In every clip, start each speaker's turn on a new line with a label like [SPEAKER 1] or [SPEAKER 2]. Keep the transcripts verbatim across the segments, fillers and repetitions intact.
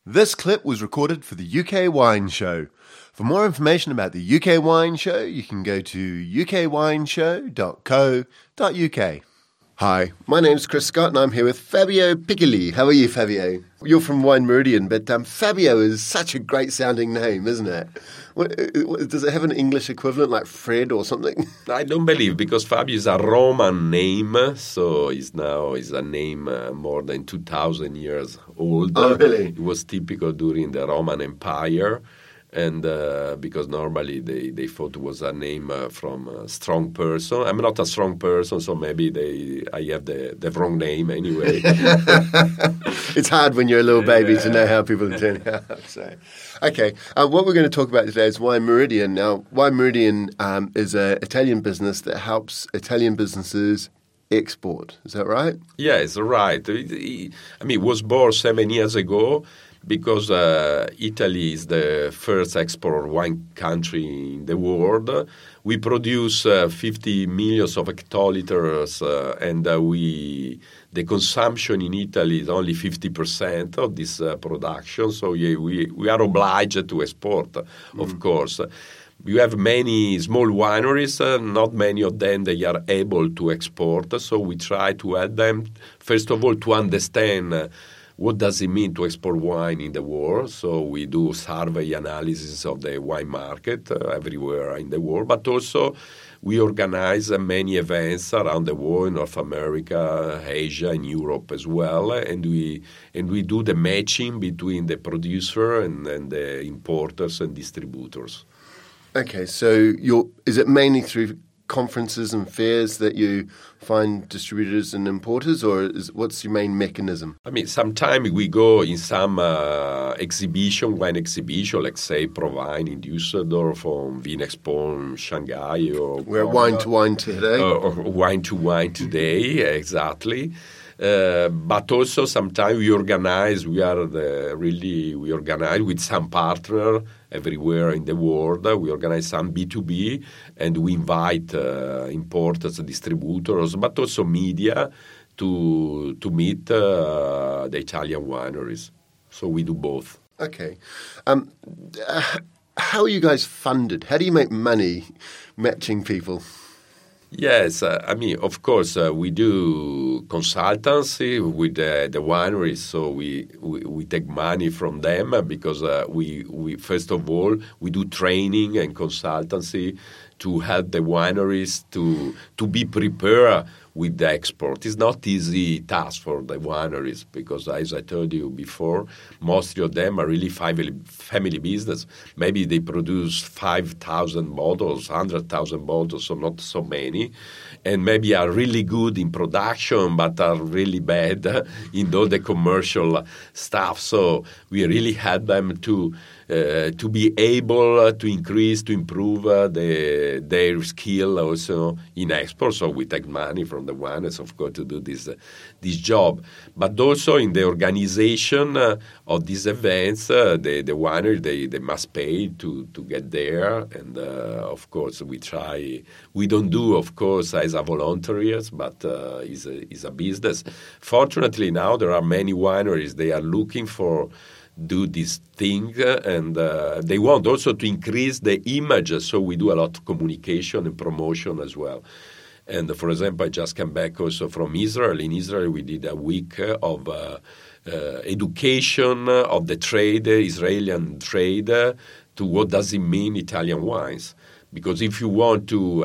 [SPEAKER 1] This clip was recorded for the U K Wine Show. For more information about the U K Wine Show, you can go to u k wine show dot co dot u k. Hi, my name's Chris Scott and I'm here with Fabio Piccoli. How are you, Fabio? You're from Wine Meridian, but um, Fabio is such a great sounding name, isn't it? What, what, does it have an English equivalent like Fred or something?
[SPEAKER 2] I don't believe, because Fabio is a Roman name, so it's now is a name uh, more than two thousand years old.
[SPEAKER 1] Oh, really?
[SPEAKER 2] It was typical during the Roman Empire. And uh, because normally they, they thought it was a name uh, from a strong person. I'm not a strong person, so maybe they I have the, the wrong name anyway.
[SPEAKER 1] It's hard when you're a little baby yeah. to know how people turn out. So, okay, uh, what we're going to talk about today is Wine Meridian. Now, Wine Meridian um, is an Italian business that helps Italian businesses export. Is that right?
[SPEAKER 2] Yes, right. I mean, it was born seven years ago. Because uh, Italy is the first export wine country in the world. We produce uh, fifty millions of hectoliters, uh, and uh, we the consumption in Italy is only fifty percent of this uh, production. So yeah, we, we are obliged to export, mm. of course. We have many small wineries, uh, not many of them they are able to export. So we try to help them, first of all, to understand uh, what does it mean to export wine in the world? So we do survey analysis of the wine market uh, everywhere in the world, but also we organize uh, many events around the world, in North America, Asia, and Europe as well, and we and we do the matching between the producer and, and the importers and distributors.
[SPEAKER 1] Okay, so you're, is it mainly through conferences and fairs that you find distributors and importers, or is, what's your main mechanism?
[SPEAKER 2] I mean, sometimes we go in some uh, exhibition, wine exhibition, like say ProWein in Düsseldorf or Vinexpo in Shanghai. Or
[SPEAKER 1] We're wine to wine today.
[SPEAKER 2] Or, or wine to wine today, exactly. Uh, but also sometimes we organize, we are the, really, we organize with some partner everywhere in the world. We organize some B two B and we invite uh, importers, distributors, but also media to to meet uh, the Italian wineries. So we do both.
[SPEAKER 1] Okay. Um, uh, how are you guys funded? How do you make money matching people?
[SPEAKER 2] Yes, uh, I mean, of course, uh, we do consultancy with uh, the wineries, so we, we, we take money from them because uh, we, we, first of all, we do training and consultancy to help the wineries to to be prepared with the export. It's not easy task for the wineries because, as I told you before, most of them are really family, family business. Maybe they produce five thousand bottles, one hundred thousand bottles, so not so many, and maybe are really good in production but are really bad in all the commercial stuff. So we really help them to Uh, to be able to increase, to improve uh, the, their skill also in export. So we take money from the wineries, of course, to do this uh, this job. But also in the organization uh, of these events, uh, the, the winery, they, they must pay to, to get there. And, uh, of course, we try. We don't do, of course, as a volunteers, but uh, it's, a, it's a business. Fortunately, now there are many wineries. They are looking for do this thing, and uh, they want also to increase the image, so we do a lot of communication and promotion as well. And for example, I just came back also from Israel. In Israel, we did a week of uh, uh, education of the trade, Israeli trade, to what does it mean Italian wines. Because if you want to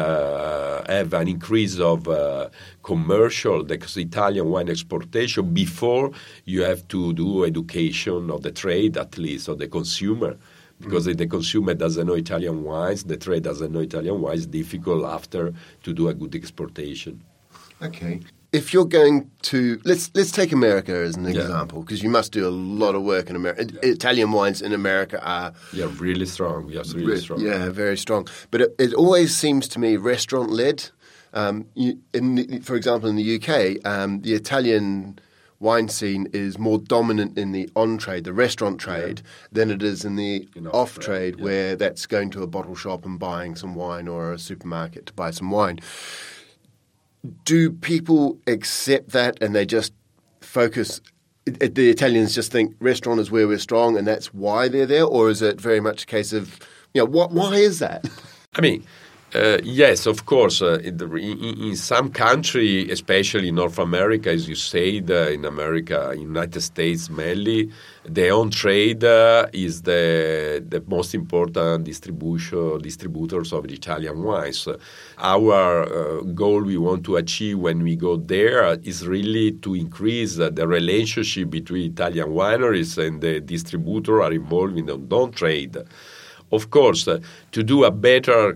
[SPEAKER 2] uh, have an increase of uh, commercial, the Italian wine exportation, before you have to do education of the trade, at least, of the consumer. Because mm. if the consumer doesn't know Italian wines, the trade doesn't know Italian wines, it's difficult after to do a good exportation.
[SPEAKER 1] Okay. If you're going to, let's let's take America as an
[SPEAKER 2] yeah.
[SPEAKER 1] example, because you must do a lot of work in America. Yeah. Italian wines in America are...
[SPEAKER 2] Yeah, really strong. Yes, really re- strong.
[SPEAKER 1] Yeah, very strong. But it, it always seems to me restaurant-led. Um, you, in the, for example, in the U K, um, the Italian wine scene is more dominant in the on-trade, the restaurant trade, yeah. than it is in the in off-trade, yeah. where that's going to a bottle shop and buying some wine, or a supermarket to buy some wine. Do people accept that and they just focus it, the Italians just think restaurant is where we're strong and that's why they're there? Or is it very much a case of, you know, what, why is that?
[SPEAKER 2] I mean, uh, yes, of course. Uh, in, the, in, in some country, especially North America, as you said, uh, in America, United States mainly, the on-trade uh, is the the most important distribution distributors of the Italian wines. Our uh, goal we want to achieve when we go there is really to increase uh, the relationship between Italian wineries and the distributor are involved in the on-trade. Of course, uh, to do a better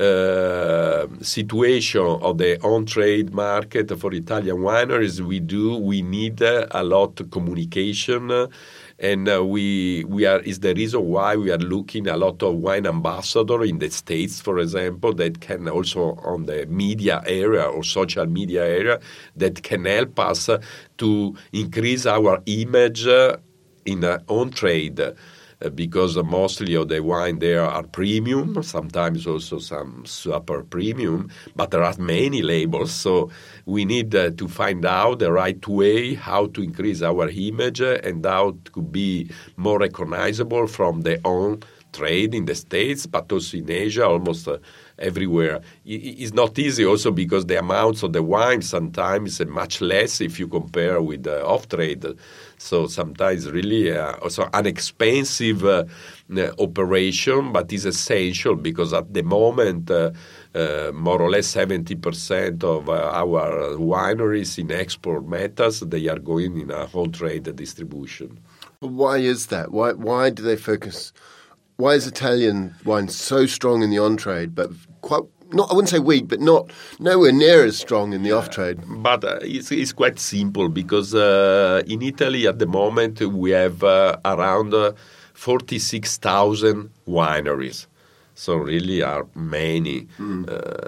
[SPEAKER 2] uh, situation of the on-trade market for Italian wineries, we do we need uh, a lot of communication, uh, and uh, we we are is the reason why we are looking a lot of wine ambassador in the States, for example, that can also on the media area or social media area that can help us uh, to increase our image uh, in uh, on-trade. Because mostly of the wine there are premium, sometimes also some super premium, but there are many labels. So we need uh, to find out the right way how to increase our image and how to be more recognizable from the on trade in the States, but also in Asia, almost uh, everywhere. It's not easy also because the amounts of the wine sometimes is much less if you compare with the off-trade. So sometimes really uh, also an expensive uh, operation, but is essential because at the moment uh, uh, more or less seventy percent of uh, our wineries in export methods, they are going in a on-trade distribution.
[SPEAKER 1] Why is that? Why why do they focus? Why is Italian wine so strong in the on-trade, but quite not? I wouldn't say weak, but not nowhere near as strong in the off-trade.
[SPEAKER 2] But uh, it's, it's quite simple because uh, in Italy at the moment we have uh, around uh, forty-six thousand wineries. So really are many, mm.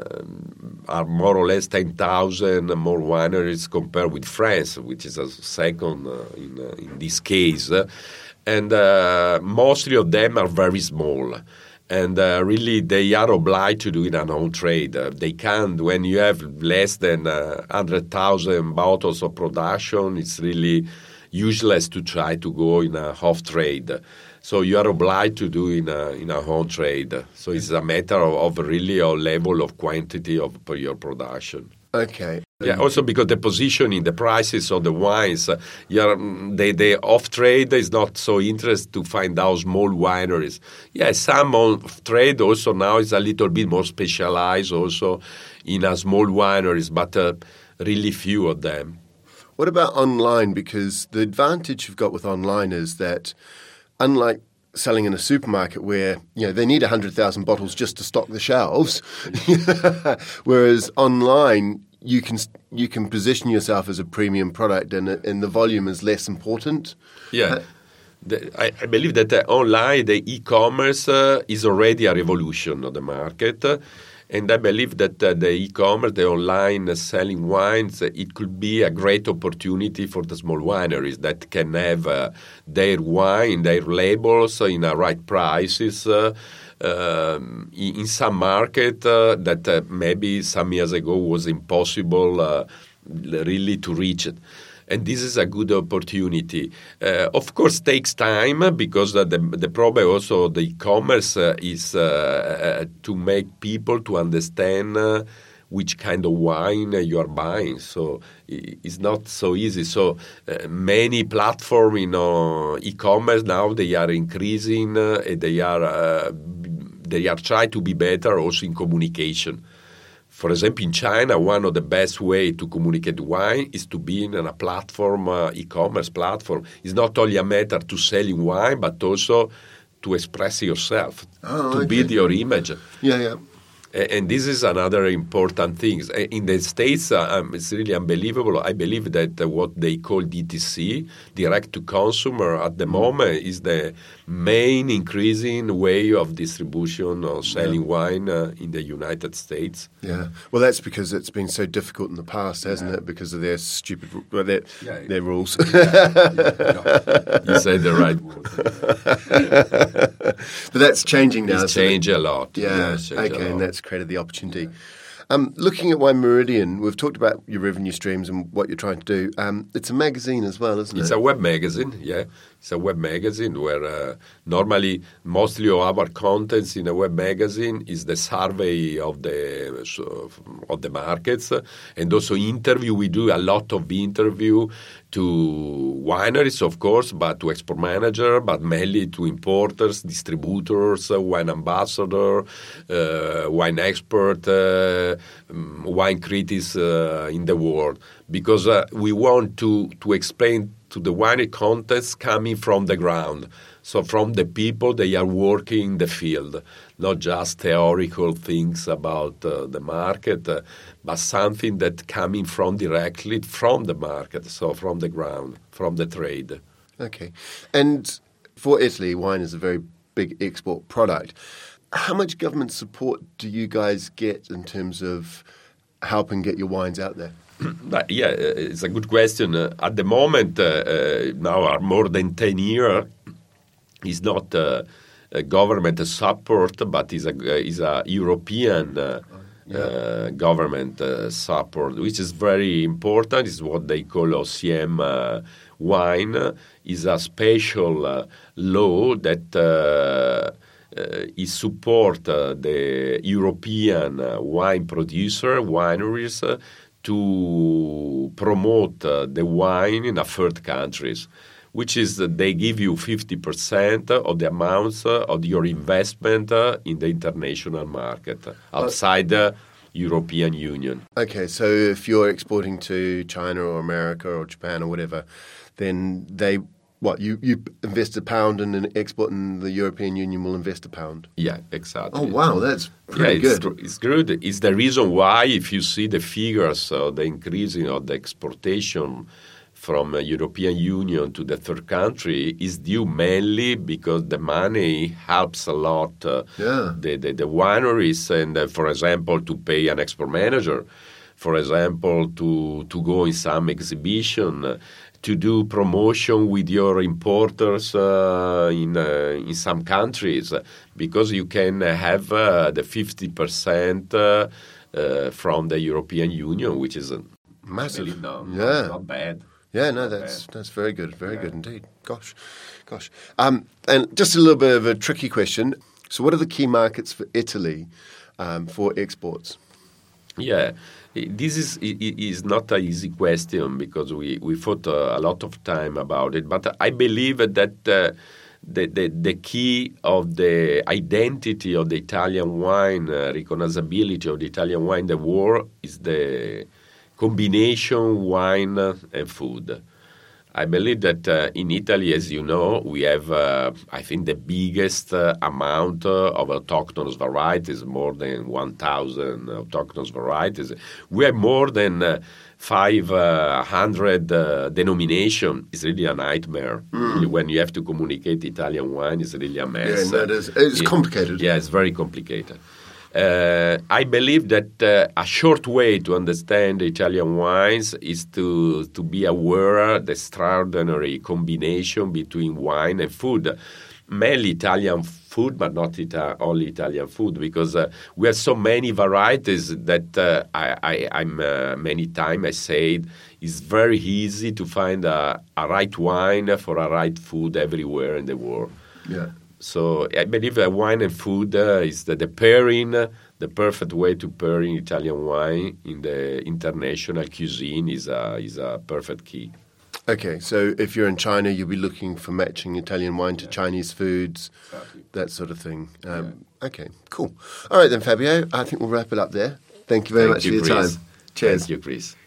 [SPEAKER 2] uh, are more or less ten thousand more wineries compared with France, which is a second uh, in, uh, in this case. And uh, mostly of them are very small. And uh, really, they are obliged to do it an own trade. Uh, they can't, when you have less than uh, one hundred thousand bottles of production, it's really useless to try to go in a half trade. So you are obliged to do in a in a home trade. So it's a matter of, of really a level of quantity of your production.
[SPEAKER 1] Okay.
[SPEAKER 2] Yeah, also because the positioning, the prices of the wines, uh, you're, they, the off-trade is not so interested to find out small wineries. Yeah, some off-trade also now is a little bit more specialized also in a small wineries, but uh, really few of them.
[SPEAKER 1] What about online? Because the advantage you've got with online is that unlike selling in a supermarket where, you know, they need one hundred thousand bottles just to stock the shelves, whereas online you can you can position yourself as a premium product and and the volume is less important.
[SPEAKER 2] Yeah. Uh, the, I, I believe that uh, online, the e-commerce uh, is already a revolution of the market. Uh, And I believe that uh, the e-commerce, the online uh, selling wines, uh, it could be a great opportunity for the small wineries that can have uh, their wine, their labels uh, in the right prices uh, um, in, in some market uh, that uh, maybe some years ago was impossible uh, really to reach it. And this is a good opportunity. Uh, of course, takes time because uh, the the problem also the e-commerce uh, is uh, uh, to make people to understand uh, which kind of wine uh, you are buying. So it's not so easy. So uh, many platforms, you know, e-commerce now they are increasing. Uh, and they are uh, they are trying to be better also in communication. For example, in China, one of the best ways to communicate wine is to be in a platform, uh, e-commerce platform. It's not only a matter to selling wine, but also to express yourself,
[SPEAKER 1] oh,
[SPEAKER 2] to
[SPEAKER 1] okay.
[SPEAKER 2] build your image.
[SPEAKER 1] Yeah, yeah.
[SPEAKER 2] And this is another important thing. In the States, uh, um, it's really unbelievable. I believe that uh, what they call D T C, direct-to-consumer, at the moment is the main increasing way of distribution or selling yeah. wine uh, in the United States.
[SPEAKER 1] Yeah. Well, that's because it's been so difficult in the past, hasn't yeah. it? Because of their stupid well, their, yeah, yeah. their rules.
[SPEAKER 2] Yeah. Yeah. You said the right word.
[SPEAKER 1] But that's changing now.
[SPEAKER 2] It's changed a lot.
[SPEAKER 1] Yeah.
[SPEAKER 2] yeah
[SPEAKER 1] okay, a lot. And that's created the opportunity. Um, looking at Wine Meridian, we've talked about your revenue streams and what you're trying to do. Um, it's a magazine as well, isn't
[SPEAKER 2] It's
[SPEAKER 1] it?
[SPEAKER 2] a web magazine, yeah. It's a web magazine where uh, normally mostly of our contents in a web magazine is the survey of the so, of the markets uh, and also interview. We do a lot of interview to wineries, of course, but to export manager, but mainly to importers, distributors, uh, wine ambassador, uh, wine expert, uh, um, wine critics uh, in the world, because uh, we want to to explain to the winery contents coming from the ground. So from the people, they are working in the field, not just theoretical things about uh, the market, uh, but something that coming from directly from the market, so from the ground, from the trade.
[SPEAKER 1] Okay. And for Italy, wine is a very big export product. How much government support do you guys get in terms of helping get your wines out there?
[SPEAKER 2] But yeah, it's a good question. Uh, at the moment, uh, uh, now are more than ten years, it's not uh, a government support, but is a is a European uh, yeah. uh, government uh, support, which is very important. It's what they call O C M uh, wine. Is a special uh, law that uh, uh, is support uh, the European uh, wine producer wineries. Uh, to promote uh, the wine in a third countries, which is that they give you fifty percent of the amounts uh, of your investment uh, in the international market outside the European Union.
[SPEAKER 1] Okay, so if you're exporting to China or America or Japan or whatever, then they... What, you, you invest a pound and then export in the European Union will invest a pound?
[SPEAKER 2] Yeah, exactly.
[SPEAKER 1] Oh, wow, that's pretty
[SPEAKER 2] yeah, it's,
[SPEAKER 1] good.
[SPEAKER 2] It's good. It's the reason why, if you see the figures, uh, the increasing of the exportation from the European Union to the third country is due mainly because the money helps a lot uh,
[SPEAKER 1] yeah.
[SPEAKER 2] the, the, the wineries and, uh, for example, to pay an export manager, for example, to, to go in some exhibition, uh, to do promotion with your importers uh, in uh, in some countries, because you can have uh, the fifty percent uh, uh, from the European Union, which is
[SPEAKER 1] massive.
[SPEAKER 2] Really not,
[SPEAKER 1] yeah,
[SPEAKER 2] not, not bad.
[SPEAKER 1] Yeah, no, that's that's very good, very yeah. good indeed. Gosh, gosh. Um, and just a little bit of a tricky question. So, what are the key markets for Italy um, for exports?
[SPEAKER 2] Yeah. This is is not an easy question because we, we thought uh, a lot of time about it. But I believe that uh, the, the the key of the identity of the Italian wine, uh, recognizability of the Italian wine in the world is the combination wine and food. I believe that uh, in Italy, as you know, we have, uh, I think, the biggest uh, amount uh, of autochthonous varieties, more than one thousand autochthonous varieties. We have more than uh, five hundred uh, denominations. It's really a nightmare. Mm. Really, when you have to communicate Italian wine, it's really a mess.
[SPEAKER 1] Yeah, no, it is. It's it, complicated.
[SPEAKER 2] Yeah, it's very complicated. Uh, I believe that uh, a short way to understand Italian wines is to to be aware of the extraordinary combination between wine and food. Mainly Italian food, but not Ita- only Italian food, because uh, we have so many varieties that uh, I, I, I'm uh, many times I said it's very easy to find a, a right wine for a right food everywhere in the world.
[SPEAKER 1] Yeah.
[SPEAKER 2] So I believe that wine and food uh, is the, the pairing, uh, the perfect way to pair in Italian wine in the international cuisine is a, is a perfect key.
[SPEAKER 1] Okay, so if you're in China, you'll be looking for matching Italian wine to yeah. Chinese foods, exactly. that sort of thing. Um, yeah. Okay, cool. All right then, Fabio, I think we'll wrap it up there. Thank you very
[SPEAKER 2] Thank
[SPEAKER 1] much
[SPEAKER 2] you,
[SPEAKER 1] for your
[SPEAKER 2] Chris.
[SPEAKER 1] time. Cheers.
[SPEAKER 2] Thank you, Chris.